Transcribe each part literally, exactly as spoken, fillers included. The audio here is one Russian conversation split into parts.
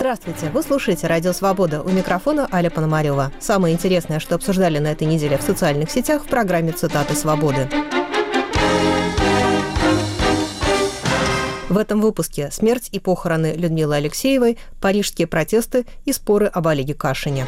Здравствуйте! Вы слушаете «Радио Свобода». У микрофона Аля Пономарёва. Самое интересное, что обсуждали на этой неделе в социальных сетях в программе «Цитаты свободы». В этом выпуске смерть и похороны Людмилы Алексеевой, парижские протесты и споры об Олеге Кашине.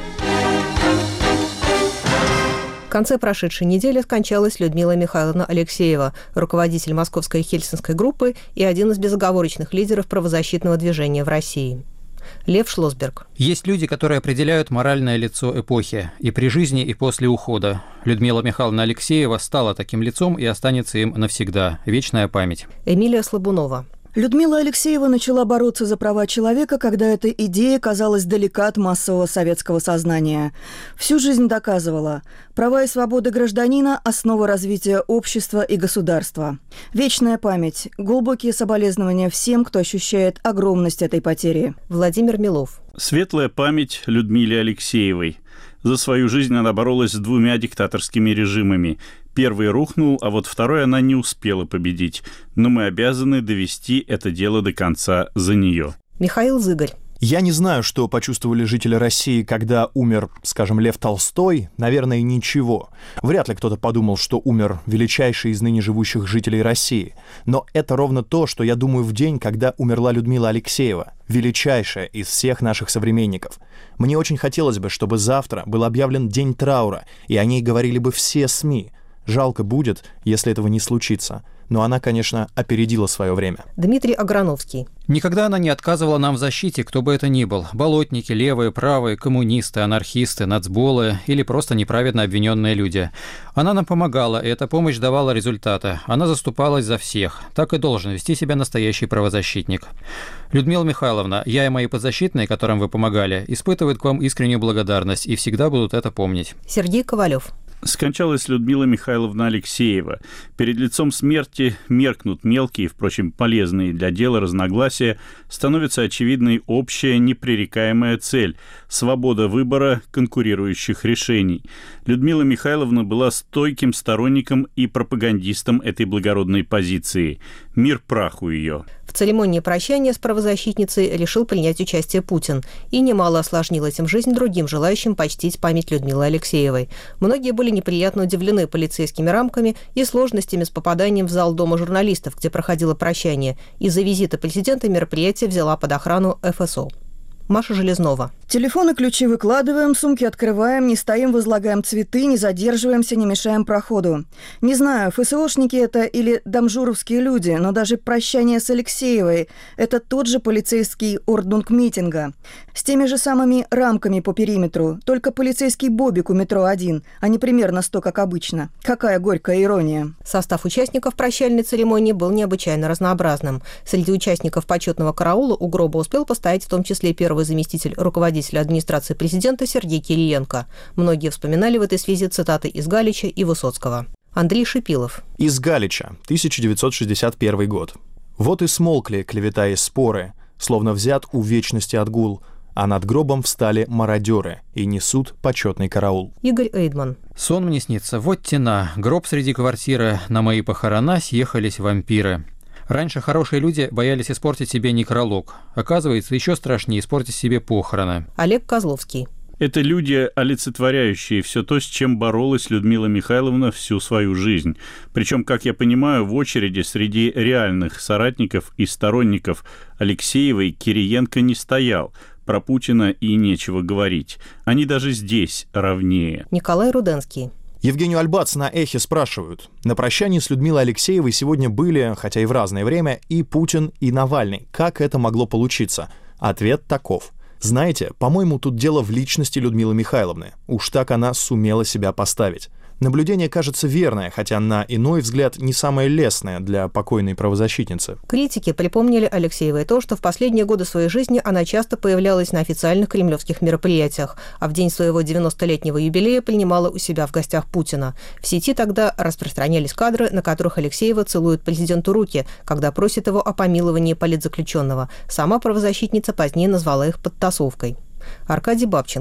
В конце прошедшей недели скончалась Людмила Михайловна Алексеева, руководитель Московской Хельсинской группы и один из безоговорочных лидеров правозащитного движения в России. Лев Шлосберг. Есть люди, которые определяют моральное лицо эпохи и при жизни, и после ухода. Людмила Михайловна Алексеева стала таким лицом и останется им навсегда. Вечная память. Эмилия Слабунова. Людмила Алексеева начала бороться за права человека, когда эта идея казалась далека от массового советского сознания. Всю жизнь доказывала, права и свободы гражданина – основа развития общества и государства. Вечная память, глубокие соболезнования всем, кто ощущает огромность этой потери. Владимир Милов. Светлая память Людмиле Алексеевой. За свою жизнь она боролась с двумя диктаторскими режимами. Первый рухнул, а вот второй она не успела победить. Но мы обязаны довести это дело до конца за нее. Михаил Зыгарь. Я не знаю, что почувствовали жители России, когда умер, скажем, Лев Толстой. Наверное, ничего. Вряд ли кто-то подумал, что умер величайший из ныне живущих жителей России. Но это ровно то, что я думаю в день, когда умерла Людмила Алексеева. Величайшая из всех наших современников. Мне очень хотелось бы, чтобы завтра был объявлен день траура, и о ней говорили бы все СМИ. Жалко будет, если этого не случится. Но она, конечно, опередила свое время. Дмитрий Аграновский. Никогда она не отказывала нам в защите, кто бы это ни был. Болотники, левые, правые, коммунисты, анархисты, нацболы или просто неправедно обвиненные люди. Она нам помогала, и эта помощь давала результаты. Она заступалась за всех. Так и должен вести себя настоящий правозащитник. Людмила Михайловна, я и мои подзащитные, которым вы помогали, испытывают к вам искреннюю благодарность и всегда будут это помнить. Сергей Ковалев. Скончалась Людмила Михайловна Алексеева. Перед лицом смерти меркнут мелкие, впрочем, полезные для дела разногласия, становится очевидной общая непререкаемая цель – свобода выбора конкурирующих решений. Людмила Михайловна была стойким сторонником и пропагандистом этой благородной позиции. Мир праху ее. В церемонии прощания с правозащитницей решил принять участие Путин и немало осложнил этим жизнь другим желающим почтить память Людмилы Алексеевой. Многие были неприятно удивлены полицейскими рамками и сложностями с попаданием в зал Дома журналистов, где проходило прощание. Из-за визита президента мероприятие взяла под охрану эф эс о. Маша Железнова. Телефоны, ключи выкладываем, сумки открываем, не стоим, возлагаем цветы, не задерживаемся, не мешаем проходу. Не знаю, эф эс о-шники это или дамжуровские люди, но даже прощание с Алексеевой – это тот же полицейский орднунг митинга. С теми же самыми рамками по периметру, только полицейский бобик у метро один, а не примерно сто, как обычно. Какая горькая ирония. Состав участников прощальной церемонии был необычайно разнообразным. Среди участников почетного караула у гроба успел постоять в том числе первый заместитель руководителя администрации президента Сергей Кириенко. Многие вспоминали в этой связи цитаты из Галича и Высоцкого. Андрей Шипилов. Из Галича, тысяча девятьсот шестьдесят первый год. «Вот и смолкли клевета и споры, словно взят у вечности отгул, а над гробом встали мародеры и несут почетный караул». Игорь Эйдман. Сон мне снится, вот тена, гроб среди квартиры, на мои похорона съехались вампиры. Раньше хорошие люди боялись испортить себе некролог. Оказывается, еще страшнее испортить себе похороны. Олег Козловский. Это люди, олицетворяющие все то, с чем боролась Людмила Михайловна всю свою жизнь. Причем, как я понимаю, в очереди среди реальных соратников и сторонников Алексеевой Кириенко не стоял. Про Путина и нечего говорить. Они даже здесь равнее. Николай Руденский. Евгению Альбац на «Эхе» спрашивают. На прощании с Людмилой Алексеевой сегодня были, хотя и в разное время, и Путин, и Навальный. Как это могло получиться? Ответ таков. Знаете, по-моему, тут дело в личности Людмилы Михайловны. Уж так она сумела себя поставить. Наблюдение кажется верное, хотя на иной взгляд не самое лестное для покойной правозащитницы. Критики припомнили Алексеевой то, что в последние годы своей жизни она часто появлялась на официальных кремлевских мероприятиях, а в день своего девяностолетнего юбилея принимала у себя в гостях Путина. В сети тогда распространялись кадры, на которых Алексеева целует президенту руки, когда просит его о помиловании политзаключенного. Сама правозащитница позднее назвала их подтасовкой. Аркадий Бабченко.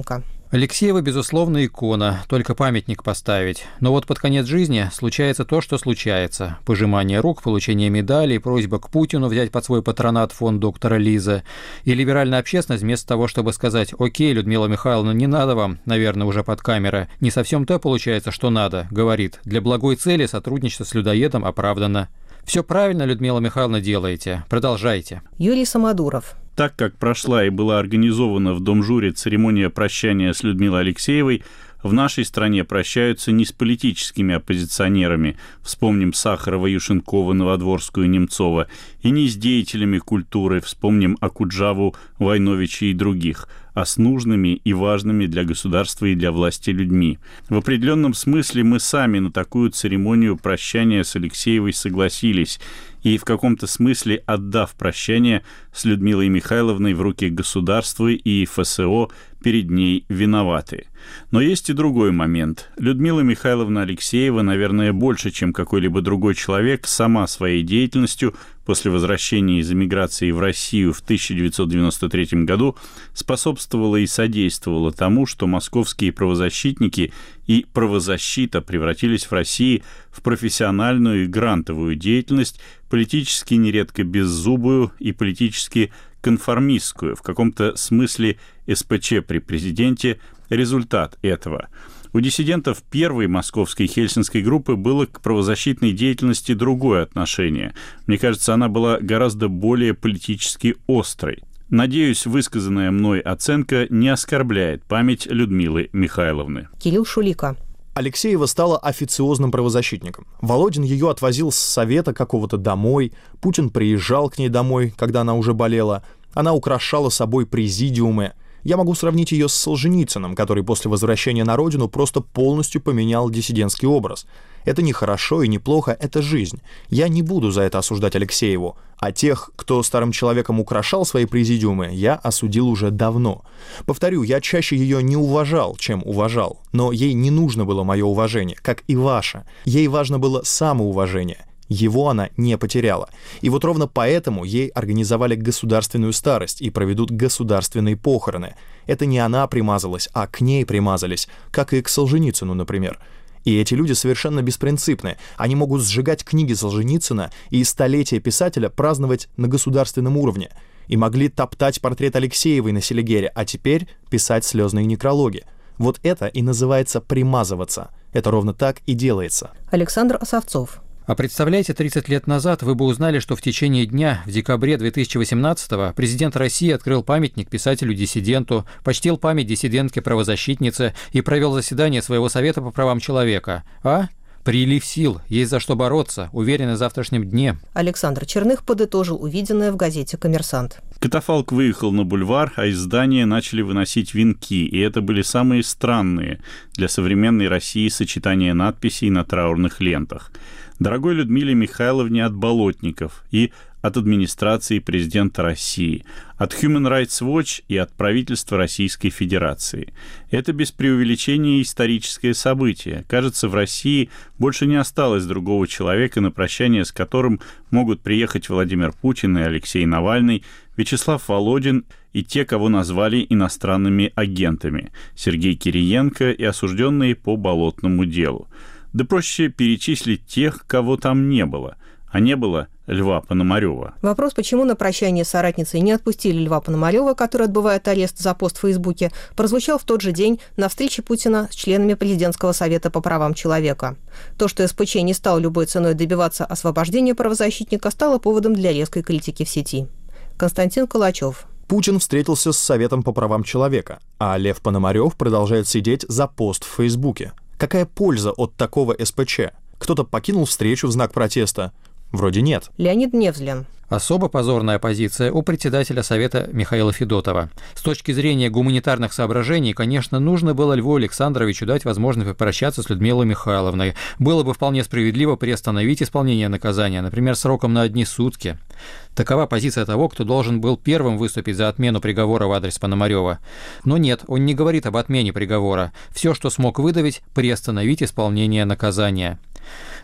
Алексеева, безусловно, икона, только памятник поставить. Но вот под конец жизни случается то, что случается. Пожимание рук, получение медалей, просьба к Путину взять под свой патронат фонд доктора Лизы. И либеральная общественность вместо того, чтобы сказать: «Окей, Людмила Михайловна, не надо вам, наверное, уже под камерой, не совсем то получается, что надо», говорит: «Для благой цели сотрудничество с людоедом оправдано». Все правильно, Людмила Михайловна, делаете. Продолжайте. Юрий Самодуров. Так как прошла и была организована в Домжуре церемония прощания с Людмилой Алексеевой, в нашей стране прощаются не с политическими оппозиционерами, вспомним Сахарова, Юшенкова, Новодворскую, Немцова, и не с деятелями культуры, вспомним Акуджаву, Войновича и других, а с нужными и важными для государства и для власти людьми. В определенном смысле мы сами на такую церемонию прощания с Алексеевой согласились, и в каком-то смысле, отдав прощание с Людмилой Михайловной в руки государства и ФСО, перед ней виноваты. Но есть и другой момент. Людмила Михайловна Алексеева, наверное, больше, чем какой-либо другой человек, сама своей деятельностью после возвращения из эмиграции в Россию в тысяча девятьсот девяносто третьем году способствовала и содействовала тому, что московские правозащитники и правозащита превратились в России в профессиональную и грантовую деятельность, политически нередко беззубую и политически конформистскую, в каком-то смысле СПЧ при президенте, результат этого. У диссидентов первой московской хельсинской группы было к правозащитной деятельности другое отношение. Мне кажется, она была гораздо более политически острой. Надеюсь, высказанная мной оценка не оскорбляет память Людмилы Михайловны. Кирилл Шулика. Алексеева стала официозным правозащитником. Володин ее отвозил с совета какого-то домой, Путин приезжал к ней домой, когда она уже болела, она украшала собой президиумы. Я могу сравнить ее с Солженицыным, который после возвращения на родину просто полностью поменял диссидентский образ. Это не хорошо и не плохо, это жизнь. Я не буду за это осуждать Алексееву. А тех, кто старым человеком украшал свои президиумы, я осудил уже давно. Повторю, я чаще ее не уважал, чем уважал. Но ей не нужно было мое уважение, как и ваше. Ей важно было самоуважение. Его она не потеряла. И вот ровно поэтому ей организовали государственную старость и проведут государственные похороны. Это не она примазалась, а к ней примазались, как и к Солженицыну, например. И эти люди совершенно беспринципны. Они могут сжигать книги Солженицына и столетие писателя праздновать на государственном уровне. И могли топтать портрет Алексеевой на Селигере, а теперь писать слезные некрологи. Вот это и называется примазываться. Это ровно так и делается. Александр Осовцов. А представляете, тридцать лет назад вы бы узнали, что в течение дня, в декабре две тысячи восемнадцатого, президент России открыл памятник писателю-диссиденту, почтил память диссидентки-правозащитницы и провел заседание своего Совета по правам человека. А? Прилив сил, есть за что бороться, уверены в завтрашнем дне. Александр Черных подытожил увиденное в газете «Коммерсант». Катафалк выехал на бульвар, а из здания начали выносить венки, и это были самые странные для современной России сочетания надписей на траурных лентах. Дорогой Людмиле Михайловне от Болотников и от администрации президента России, от Human Rights Watch и от правительства Российской Федерации. Это без преувеличения историческое событие. Кажется, в России больше не осталось другого человека, на прощание с которым могут приехать Владимир Путин и Алексей Навальный, Вячеслав Володин и те, кого назвали иностранными агентами, Сергей Кириенко и осужденные по болотному делу. Да проще перечислить тех, кого там не было. А не было Льва Пономарёва. Вопрос, почему на прощание с соратницей не отпустили Льва Пономарёва, который отбывает арест за пост в Фейсбуке, прозвучал в тот же день на встрече Путина с членами Президентского совета по правам человека. То, что СПЧ не стал любой ценой добиваться освобождения правозащитника, стало поводом для резкой критики в сети. Константин Калачев. Путин встретился с Советом по правам человека, а Лев Пономарёв продолжает сидеть за пост в Фейсбуке. Какая польза от такого СПЧ? Кто-то покинул встречу в знак протеста? Вроде нет. Леонид Невзлин. Особо позорная позиция у председателя Совета Михаила Федотова. С точки зрения гуманитарных соображений, конечно, нужно было Льву Александровичу дать возможность попрощаться с Людмилой Михайловной. Было бы вполне справедливо приостановить исполнение наказания, например, сроком на одни сутки. Такова позиция того, кто должен был первым выступить за отмену приговора в адрес Пономарёва. Но нет, он не говорит об отмене приговора. Все, что смог выдавить, приостановить исполнение наказания.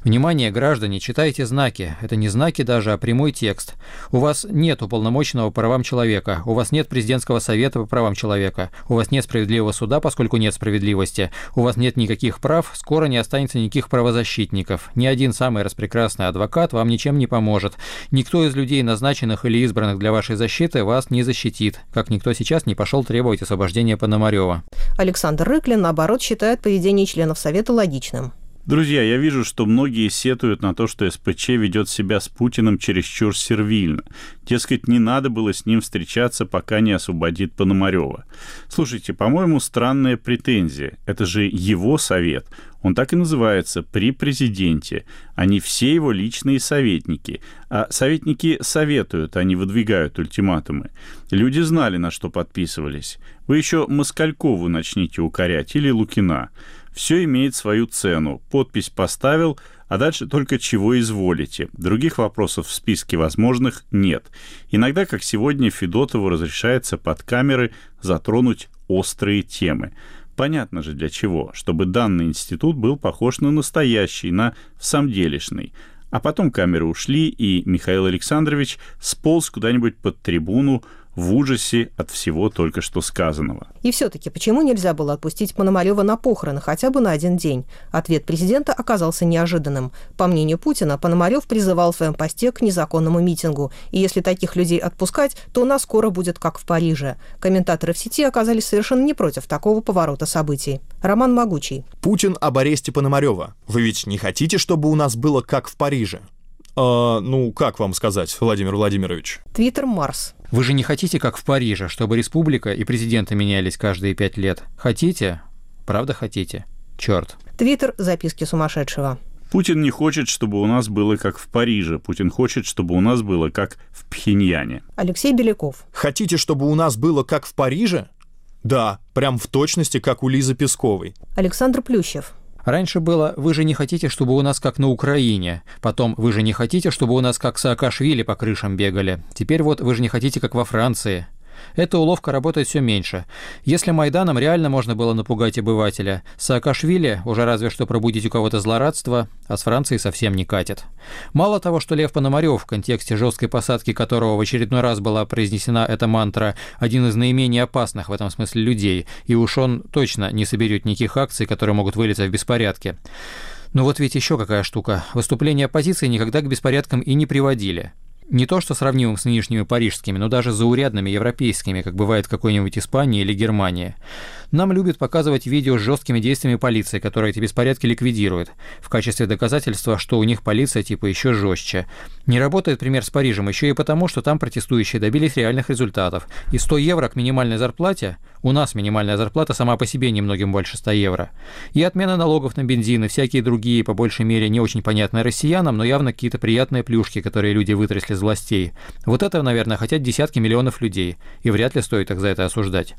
Внимание, граждане, читайте знаки. Это не знаки даже, а прямой текст. У вас нет уполномоченного по правам человека, у вас нет президентского совета по правам человека, у вас нет справедливого суда, поскольку нет справедливости, у вас нет никаких прав, скоро не останется никаких правозащитников. Ни один самый распрекрасный адвокат вам ничем не поможет. Никто из людей, назначенных или избранных для вашей защиты, вас не защитит, как никто сейчас не пошел требовать освобождения Пономарёва. Александр Рыклин, наоборот, считает поведение членов Совета логичным. Друзья, я вижу, что многие сетуют на то, что СПЧ ведет себя с Путиным чересчур сервильно. Дескать, не надо было с ним встречаться, пока не освободит Пономарёва. Слушайте, по-моему, странная претензия. Это же его совет. Он так и называется «при президенте». Они все его личные советники. А советники советуют, а не выдвигают ультиматумы. Люди знали, на что подписывались. Вы еще Москалькову начните укорять или Лукина. Все имеет свою цену. Подпись поставил, а дальше только чего изволите. Других вопросов в списке возможных нет. Иногда, как сегодня, Федотову разрешается под камеры затронуть острые темы. Понятно же для чего, чтобы данный институт был похож на настоящий, на всамделишный. А потом камеры ушли, и Михаил Александрович сполз куда-нибудь под трибуну в ужасе от всего только что сказанного. И все-таки почему нельзя было отпустить Пономарёва на похороны хотя бы на один день? Ответ президента оказался неожиданным. По мнению Путина, Пономарёв призывал в своем посте к незаконному митингу. И если таких людей отпускать, то у нас скоро будет как в Париже. Комментаторы в сети оказались совершенно не против такого поворота событий. Роман Могучий. Путин об аресте Пономарёва. Вы ведь не хотите, чтобы у нас было как в Париже? А, ну, как вам сказать, Владимир Владимирович? Твиттер Марс. Вы же не хотите, как в Париже, чтобы республика и президенты менялись каждые пять лет? Хотите? Правда хотите? Черт. Твиттер «Записки сумасшедшего». Путин не хочет, чтобы у нас было как в Париже. Путин хочет, чтобы у нас было как в Пхеньяне. Алексей Беляков. Хотите, чтобы у нас было как в Париже? Да, прям в точности, как у Лизы Песковой. Александр Плющев. Раньше было «Вы же не хотите, чтобы у нас как на Украине». Потом «Вы же не хотите, чтобы у нас как Саакашвили по крышам бегали». Теперь вот «Вы же не хотите, как во Франции». Эта уловка работает все меньше. Если Майданом реально можно было напугать обывателя, Саакашвили уже разве что пробудить у кого-то злорадство, а с Францией совсем не катит. Мало того, что Лев Пономарёв, в контексте жесткой посадки которого в очередной раз была произнесена эта мантра, один из наименее опасных в этом смысле людей, и уж он точно не соберет никаких акций, которые могут вылиться в беспорядки. Но вот ведь еще какая штука. Выступления оппозиции никогда к беспорядкам и не приводили. Не то что сравнимым с нынешними парижскими, но даже заурядными европейскими, как бывает в какой-нибудь Испании или Германии. Нам любят показывать видео с жесткими действиями полиции, которая эти беспорядки ликвидирует, в качестве доказательства, что у них полиция типа еще жестче. Не работает пример с Парижем еще и потому, что там протестующие добились реальных результатов. И сто евро к минимальной зарплате, у нас минимальная зарплата сама по себе немногим больше ста евро. И отмена налогов на бензин и всякие другие, по большей мере, не очень понятные россиянам, но явно какие-то приятные плюшки, которые люди вытрясли с властей. Вот это, наверное, хотят десятки миллионов людей, и вряд ли стоит их за это осуждать.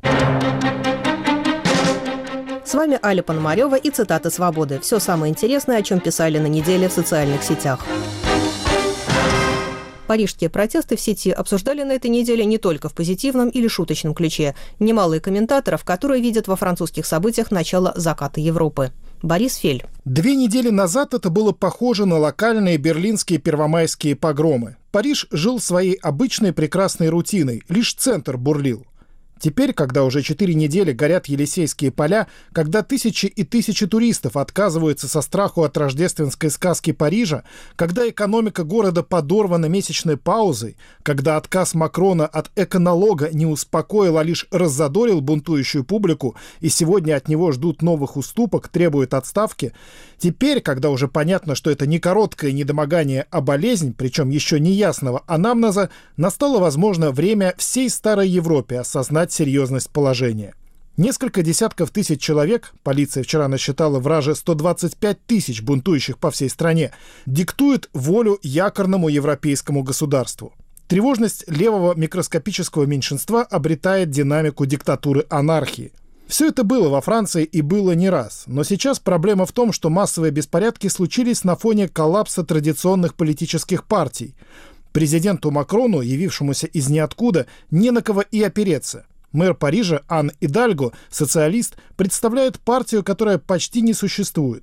С вами Аля Пономарёва и цитаты «Свободы». Все самое интересное, о чем писали на неделе в социальных сетях. Парижские протесты в сети обсуждали на этой неделе не только в позитивном или шуточном ключе. Немало и комментаторов, которые видят во французских событиях начало заката Европы. Борис Фель. Две недели назад это было похоже на локальные берлинские первомайские погромы. Париж жил своей обычной прекрасной рутиной, лишь центр бурлил. Теперь, когда уже четыре недели горят Елисейские поля, когда тысячи и тысячи туристов отказываются со страху от рождественской сказки Парижа, когда экономика города подорвана месячной паузой, когда отказ Макрона от эконалога не успокоил, а лишь раззадорил бунтующую публику, и сегодня от него ждут новых уступок, требуют отставки, теперь, когда уже понятно, что это не короткое недомогание, а болезнь, причем еще не ясного анамнеза, настало, возможно, время всей старой Европе осознать серьезность положения. Несколько десятков тысяч человек, полиция вчера насчитала в Раже сто двадцать пять тысяч бунтующих по всей стране, диктуют волю якорному европейскому государству. Тревожность левого микроскопического меньшинства обретает динамику диктатуры анархии. Все это было во Франции и было не раз, но сейчас проблема в том, что массовые беспорядки случились на фоне коллапса традиционных политических партий. Президенту Макрону, явившемуся из ниоткуда, не на кого и опереться. Мэр Парижа Ан Идальго, социалист, представляет партию, которая почти не существует.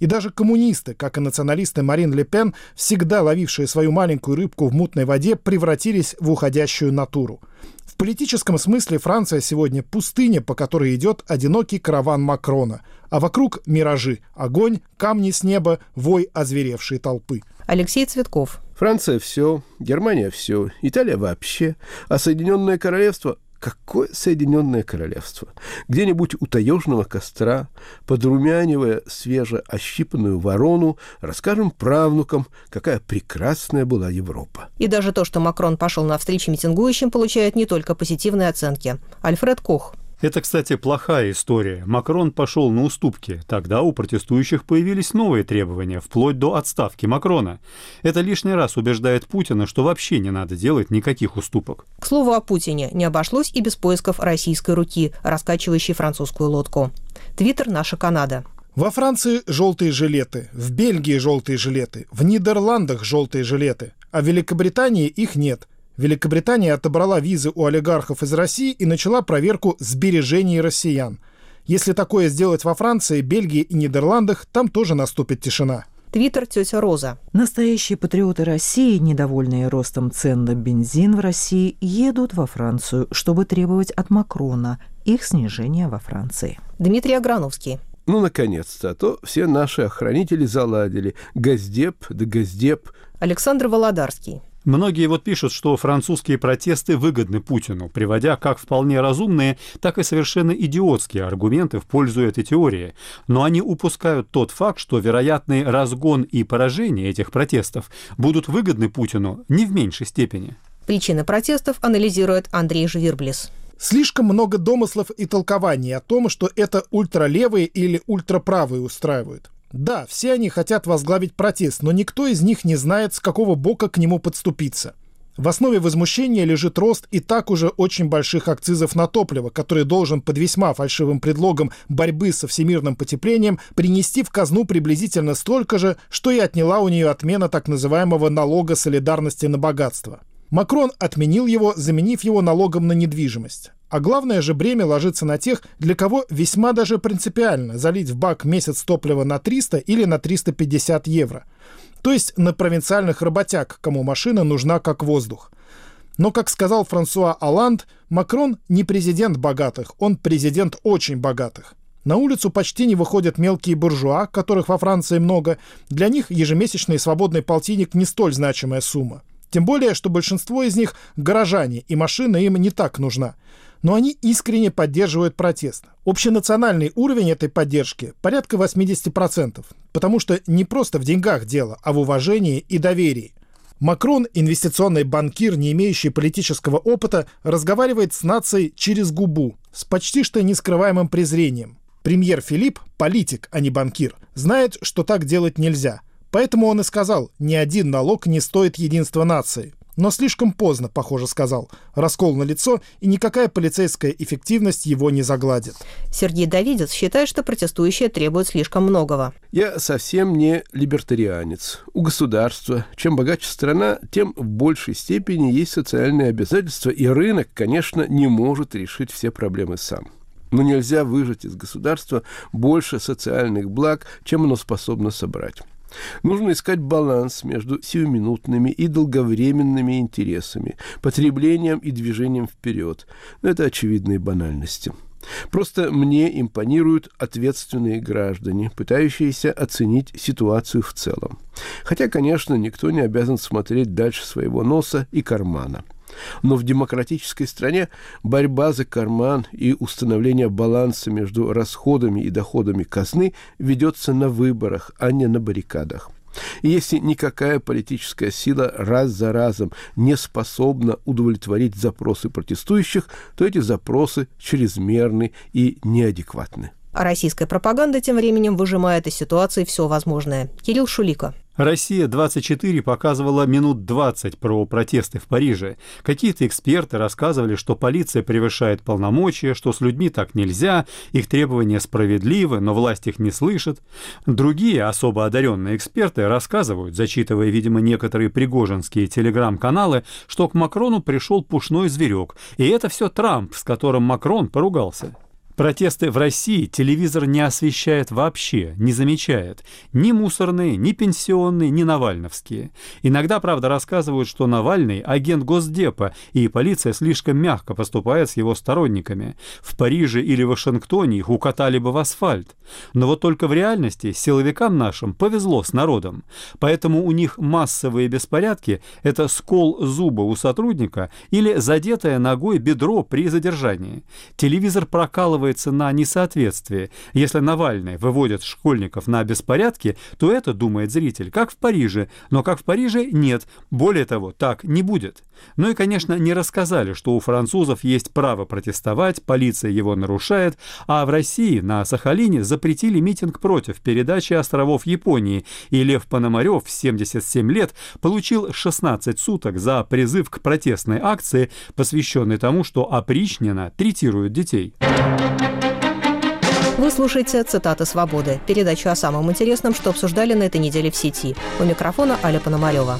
И даже коммунисты, как и националисты Марин Ле Пен, всегда ловившие свою маленькую рыбку в мутной воде, превратились в уходящую натуру. В политическом смысле Франция сегодня пустыня, по которой идет одинокий караван Макрона, а вокруг миражи, огонь, камни с неба, вой озверевшей толпы. Алексей Цветков. Франция – все, Германия – все, Италия – вообще, а Соединенное Королевство – какое Соединенное Королевство? Где-нибудь у таежного костра, подрумянивая свежеощипанную ворону, расскажем правнукам, какая прекрасная была Европа. И даже то, что Макрон пошел навстречу митингующим, получает не только позитивные оценки. Альфред Кох. Это, кстати, плохая история. Макрон пошел на уступки. Тогда у протестующих появились новые требования, вплоть до отставки Макрона. Это лишний раз убеждает Путина, что вообще не надо делать никаких уступок. К слову о Путине, не обошлось и без поисков российской руки, раскачивающей французскую лодку. Твиттер «Наша Канада». Во Франции желтые жилеты, в Бельгии желтые жилеты, в Нидерландах желтые жилеты, а в Великобритании их нет. Великобритания отобрала визы у олигархов из России и начала проверку сбережений россиян. Если такое сделать во Франции, Бельгии и Нидерландах, там тоже наступит тишина. Твиттер «Тетя Роза». Настоящие патриоты России, недовольные ростом цен на бензин в России, едут во Францию, чтобы требовать от Макрона их снижения во Франции. Дмитрий Аграновский. Ну, наконец-то, а то все наши охранители заладили. Газдеп да газдеп. Александр Володарский. Многие вот пишут, что французские протесты выгодны Путину, приводя как вполне разумные, так и совершенно идиотские аргументы в пользу этой теории. Но они упускают тот факт, что вероятный разгон и поражение этих протестов будут выгодны Путину не в меньшей степени. Причины протестов анализирует Андрей Жвирблис. Слишком много домыслов и толкований о том, что это ультралевые или ультраправые устраивают. Да, все они хотят возглавить протест, но никто из них не знает, с какого бока к нему подступиться. В основе возмущения лежит рост и так уже очень больших акцизов на топливо, который должен под весьма фальшивым предлогом борьбы со всемирным потеплением принести в казну приблизительно столько же, что и отняла у нее отмена так называемого налога солидарности на богатство. Макрон отменил его, заменив его налогом на недвижимость. А главное же бремя ложится на тех, для кого весьма даже принципиально залить в бак месяц топлива на триста или на триста пятьдесят евро. То есть на провинциальных работяг, кому машина нужна как воздух. Но, как сказал Франсуа Олланд, Макрон не президент богатых, он президент очень богатых. На улицу почти не выходят мелкие буржуа, которых во Франции много. Для них ежемесячный свободный полтинник не столь значимая сумма. Тем более, что большинство из них горожане, и машина им не так нужна. Но они искренне поддерживают протест. Общенациональный уровень этой поддержки порядка восемьдесят процентов, потому что не просто в деньгах дело, а в уважении и доверии. Макрон, инвестиционный банкир, не имеющий политического опыта, разговаривает с нацией через губу, с почти что нескрываемым презрением. Премьер Филипп, политик, а не банкир, знает, что так делать нельзя. Поэтому он и сказал, ни один налог не стоит единства нации. Но слишком поздно, похоже, сказал. Раскол налицо, и никакая полицейская эффективность его не загладит. Сергей Давидец считает, что протестующие требуют слишком многого. Я совсем не либертарианец. У государства, чем богаче страна, тем в большей степени есть социальные обязательства, и рынок, конечно, не может решить все проблемы сам. Но нельзя выжать из государства больше социальных благ, чем оно способно собрать. Нужно искать баланс между сиюминутными и долговременными интересами, потреблением и движением вперед. Это очевидные банальности. Просто мне импонируют ответственные граждане, пытающиеся оценить ситуацию в целом. Хотя, конечно, никто не обязан смотреть дальше своего носа и кармана. Но в демократической стране борьба за карман и установление баланса между расходами и доходами казны ведется на выборах, а не на баррикадах. И если никакая политическая сила раз за разом не способна удовлетворить запросы протестующих, то эти запросы чрезмерны и неадекватны. А российская пропаганда тем временем выжимает из ситуации все возможное. Кирилл Шулика. Россия двадцать четыре показывала минут двадцать про протесты в Париже. Какие-то эксперты рассказывали, что полиция превышает полномочия, что с людьми так нельзя, их требования справедливы, но власть их не слышит. Другие особо одаренные эксперты рассказывают, зачитывая, видимо, некоторые пригожинские телеграм-каналы, что к Макрону пришел пушной зверек, и это все Трамп, с которым Макрон поругался. Протесты в России телевизор не освещает вообще, не замечает. Ни мусорные, ни пенсионные, ни навальновские. Иногда, правда, рассказывают, что Навальный – агент Госдепа, и полиция слишком мягко поступает с его сторонниками. В Париже или Вашингтоне их укатали бы в асфальт. Но вот только в реальности силовикам нашим повезло с народом. Поэтому у них массовые беспорядки – это скол зуба у сотрудника или задетое ногой бедро при задержании. Телевизор прокалывает на несоответствие. Если Навальный выводит школьников на беспорядки, то это, думает зритель, как в Париже. Но как в Париже, нет. Более того, так не будет. Ну и, конечно, не рассказали, что у французов есть право протестовать, полиция его нарушает, а в России на Сахалине запретили митинг против передачи островов Японии, и Лев Пономарев в семьдесят семь лет получил шестнадцать суток за призыв к протестной акции, посвященной тому, что опричнина третирует детей. Вы слушаете «Цитаты свободы», передачу о самом интересном, что обсуждали на этой неделе в сети. У микрофона Аля Пономарева.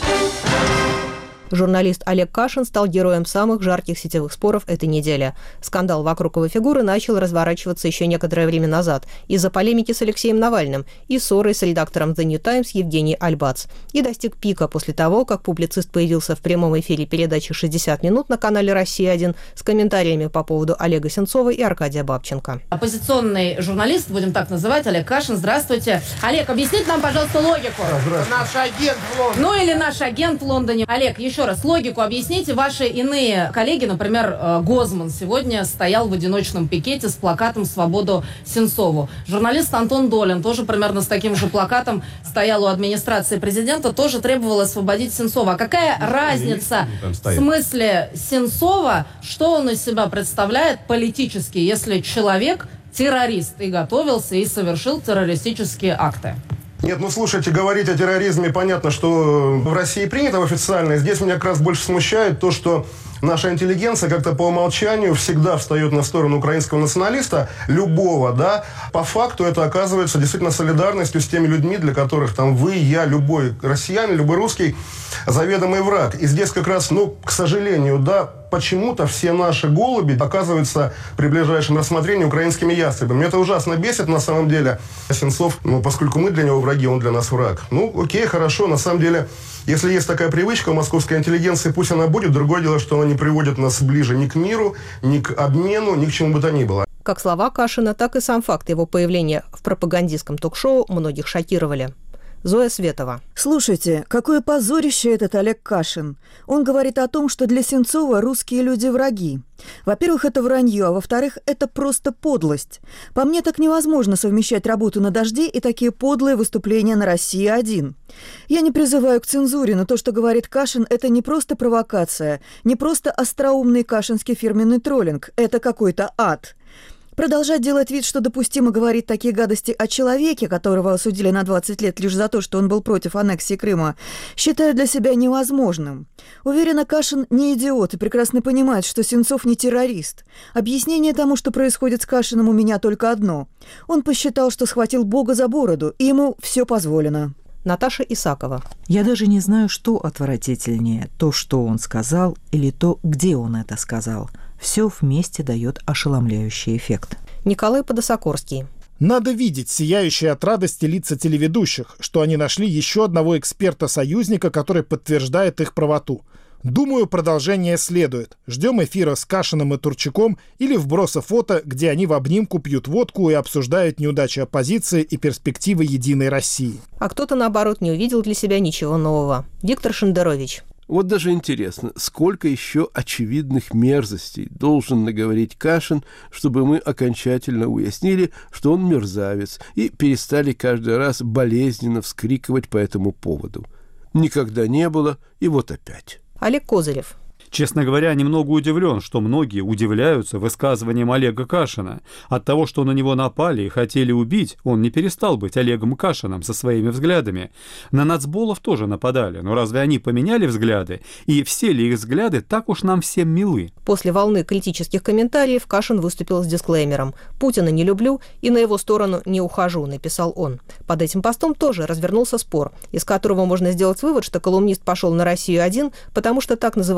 Журналист Олег Кашин стал героем самых жарких сетевых споров этой недели. Скандал вокруг его фигуры начал разворачиваться еще некоторое время назад из-за полемики с Алексеем Навальным и ссоры с редактором The New Times Евгенией Альбац. И достиг пика после того, как публицист появился в прямом эфире передачи «шестьдесят минут» на канале «Россия-один» с комментариями по поводу Олега Сенцова и Аркадия Бабченко. Оппозиционный журналист, будем так называть, Олег Кашин. Здравствуйте. Олег, объясните нам, пожалуйста, логику. Наш агент в Лондоне. Ну или наш агент в Лондоне. Олег, еще раз, логику объясните. Ваши иные коллеги, например, Гозман, сегодня стоял в одиночном пикете с плакатом «Свободу Сенцову». Журналист Антон Долин тоже примерно с таким же плакатом стоял у администрации президента, тоже требовал освободить Сенцова. А какая разница в смысле Сенцова, что он из себя представляет политически, если человек террорист и готовился и совершил террористические акты? Нет, ну слушайте, говорить о терроризме, понятно, что в России принято в официальной. Здесь меня как раз больше смущает то, что наша интеллигенция как-то по умолчанию всегда встает на сторону украинского националиста, любого, да. По факту это оказывается действительно солидарностью с теми людьми, для которых там вы, я, любой россиянин, любой русский заведомый враг. И здесь как раз, ну, к сожалению, да, почему-то все наши голуби оказываются при ближайшем рассмотрении украинскими ястребами. Меня это ужасно бесит на самом деле. Сенцов, ну, поскольку мы для него враги, он для нас враг. Ну, окей, хорошо, на самом деле, если есть такая привычка у московской интеллигенции, пусть она будет. Другое дело, что она не приводит нас ближе ни к миру, ни к обмену, ни к чему бы то ни было. Как слова Кашина, так и сам факт его появления в пропагандистском ток-шоу многих шокировали. Зоя Светова. Слушайте, какое позорище этот Олег Кашин. Он говорит о том, что для Сенцова русские люди враги. Во-первых, это вранье, а во-вторых, это просто подлость. По мне, так невозможно совмещать работу на «Дожде» и такие подлые выступления на «Россия-один». Я не призываю к цензуре, но то, что говорит Кашин, это не просто провокация, не просто остроумный кашинский фирменный троллинг, это какой-то ад. Продолжать делать вид, что допустимо говорить такие гадости о человеке, которого осудили на двадцать лет лишь за то, что он был против аннексии Крыма, считаю для себя невозможным. Уверена, Кашин не идиот и прекрасно понимает, что Сенцов не террорист. Объяснение тому, что происходит с Кашиным, у меня только одно. Он посчитал, что схватил Бога за бороду, и ему все позволено. Наташа Исакова. Я даже не знаю, что отвратительнее, то, что он сказал, или то, где он это сказал. Все вместе дает ошеломляющий эффект. Николай Подосокорский. Надо видеть сияющие от радости лица телеведущих, что они нашли еще одного эксперта-союзника, который подтверждает их правоту. Думаю, продолжение следует. Ждем эфира с Кашиным и Турчаком или вброса фото, где они в обнимку пьют водку и обсуждают неудачи оппозиции и перспективы Единой России. А кто-то, наоборот, не увидел для себя ничего нового. Виктор Шендерович. Вот даже интересно, сколько еще очевидных мерзостей должен наговорить Кашин, чтобы мы окончательно уяснили, что он мерзавец, и перестали каждый раз болезненно вскрикивать по этому поводу. Никогда не было, и вот опять. Олег Козырев. Честно говоря, немного удивлен, что многие удивляются высказываниям Олега Кашина. От того, что на него напали и хотели убить, он не перестал быть Олегом Кашиным со своими взглядами. На нацболов тоже нападали, но разве они поменяли взгляды? И все ли их взгляды так уж нам всем милы? После волны критических комментариев Кашин выступил с дисклеймером: «Путина не люблю и на его сторону не ухожу», написал он. Под этим постом тоже развернулся спор, из которого можно сделать вывод, что колумнист пошел на «Россию-один», потому что так называемый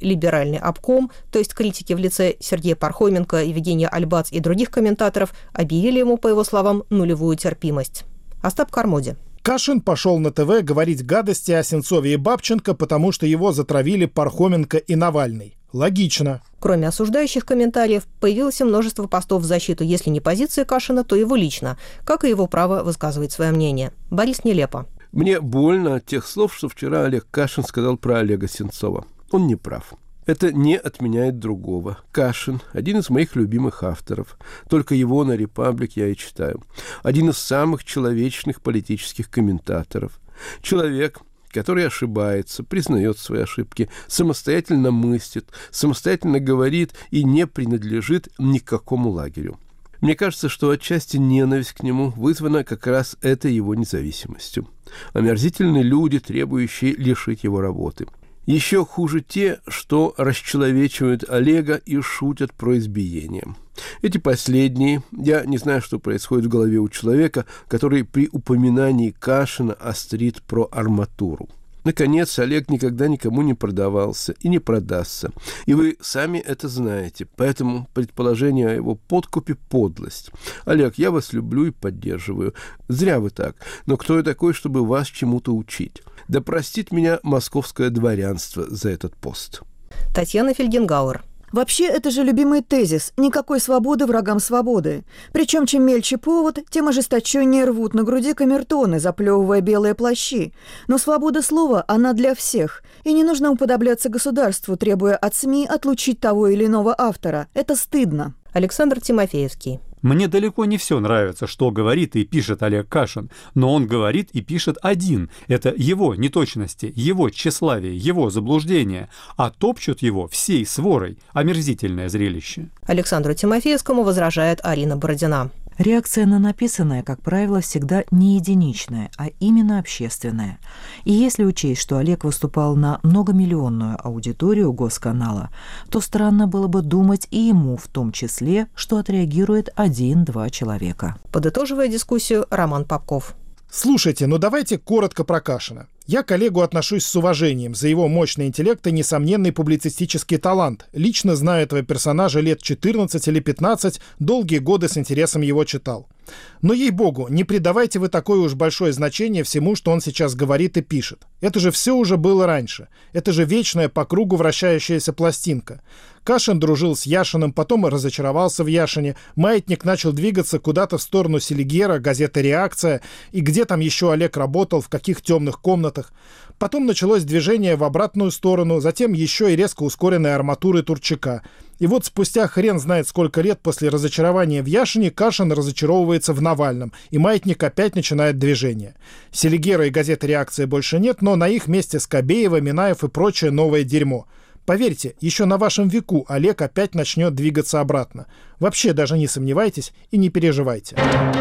либеральный обком, то есть критики в лице Сергея Пархоменко, Евгения Альбац и других комментаторов, объявили ему, по его словам, нулевую терпимость. Остап Кармоди. Кашин пошел на ТВ говорить гадости о Сенцове и Бабченко, потому что его затравили Пархоменко и Навальный. Логично. Кроме осуждающих комментариев, появилось множество постов в защиту, если не позиции Кашина, то его лично, как и его право высказывать свое мнение. Борис Нелепо. Мне больно от тех слов, что вчера Олег Кашин сказал про Олега Сенцова. Он не прав. Это не отменяет другого. Кашин – один из моих любимых авторов. Только его на «Репаблик» я и читаю. Один из самых человечных политических комментаторов. Человек, который ошибается, признает свои ошибки, самостоятельно мыслит, самостоятельно говорит и не принадлежит ни к какому лагерю. Мне кажется, что отчасти ненависть к нему вызвана как раз этой его независимостью. Омерзительные люди, требующие лишить его работы. Еще хуже те, что расчеловечивают Олега и шутят про избиение. Эти последние, я не знаю, что происходит в голове у человека, который при упоминании Кашина острит про арматуру. Наконец, Олег никогда никому не продавался и не продастся. И вы сами это знаете. Поэтому предположение о его подкупе – подлость. Олег, я вас люблю и поддерживаю. Зря вы так. Но кто я такой, чтобы вас чему-то учить? Да простит меня московское дворянство за этот пост. Татьяна Фельгенгауэр. Вообще, это же любимый тезис «никакой свободы врагам свободы». Причем, чем мельче повод, тем ожесточеннее рвут на груди камертоны, заплевывая белые плащи. Но свобода слова, она для всех. И не нужно уподобляться государству, требуя от СМИ отлучить того или иного автора. Это стыдно. Александр Тимофеевский. Мне далеко не все нравится, что говорит и пишет Олег Кашин, но он говорит и пишет один. Это его неточности, его тщеславие, его заблуждения, а топчут его всей сворой. Омерзительное зрелище. Александру Тимофеевскому возражает Арина Бородина. Реакция на написанное, как правило, всегда не единичная, а именно общественная. И если учесть, что Олег выступал на многомиллионную аудиторию Госканала, то странно было бы думать и ему в том числе, что отреагирует один-два человека. Подытоживая дискуссию, Роман Попков. Слушайте, ну давайте коротко про Кашина. Я к Олегу отношусь с уважением за его мощный интеллект и несомненный публицистический талант. Лично знаю этого персонажа лет четырнадцать или пятнадцать, долгие годы с интересом его читал. Но, ей-богу, не придавайте вы такое уж большое значение всему, что он сейчас говорит и пишет. Это же все уже было раньше. Это же вечная по кругу вращающаяся пластинка. Кашин дружил с Яшиным, потом разочаровался в Яшине. Маятник начал двигаться куда-то в сторону Селигера, газета «Реакция». И где там еще Олег работал, в каких темных комнатах. Потом началось движение в обратную сторону, затем еще и резко ускоренная арматуры Турчака. И вот спустя хрен знает сколько лет после разочарования в Яшине Кашин разочаровывается в Навальном, и маятник опять начинает движение. Селигера и газеты «Реакция» больше нет, но на их месте Скобеева, Минаев и прочее новое дерьмо. Поверьте, еще на вашем веку Олег опять начнет двигаться обратно. Вообще даже не сомневайтесь и не переживайте.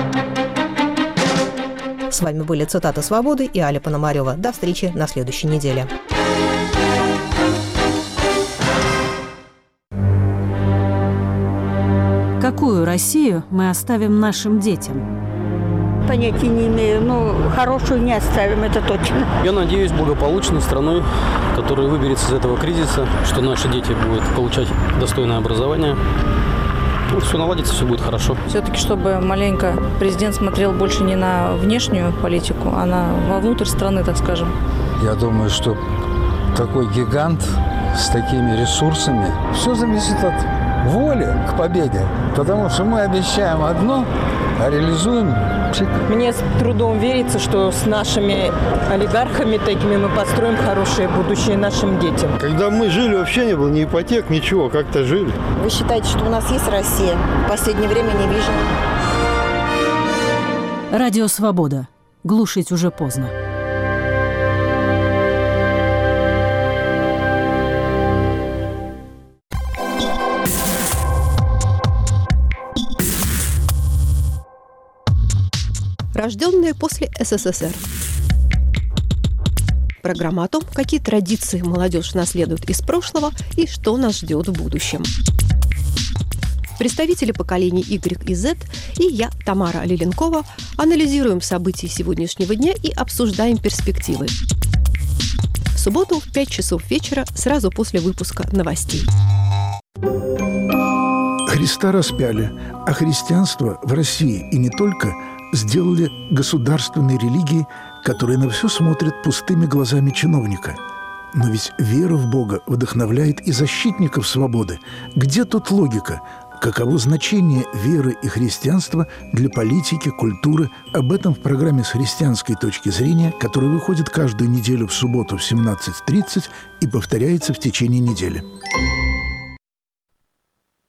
С вами были «Цитаты свободы» и Аля Пономарева. До встречи на следующей неделе. Какую Россию мы оставим нашим детям? Понятия не имею, но хорошую не оставим, это точно. Я надеюсь, благополучной страной, которая выберется из этого кризиса, что наши дети будут получать достойное образование. Ну, все наладится, все будет хорошо. Все-таки, чтобы маленько президент смотрел больше не на внешнюю политику, а на вовнутрь страны, так скажем. Я думаю, что такой гигант с такими ресурсами, все зависит от воли к победе. Потому что мы обещаем одно, а реализуем пшик. Мне с трудом верится, что с нашими олигархами такими мы построим хорошее будущее нашим детям. Когда мы жили, вообще не было ни ипотек, ничего, как-то жили. Вы считаете, что у нас есть Россия? В последнее время не вижу. Радио «Свобода». Глушить уже поздно. Рожденные после СССР. Программа о том, какие традиции молодежь наследует из прошлого и что нас ждет в будущем. Представители поколений Y и Z и я, Тамара Лиленкова, анализируем события сегодняшнего дня и обсуждаем перспективы. В субботу в пять часов вечера, сразу после выпуска новостей. Христа распяли, а христианство в России и не только сделали государственной религией, которая на все смотрит пустыми глазами чиновника. Но ведь вера в Бога вдохновляет и защитников свободы. Где тут логика? Каково значение веры и христианства для политики, культуры? Об этом в программе «С христианской точки зрения», которая выходит каждую неделю в субботу в семнадцать тридцать и повторяется в течение недели.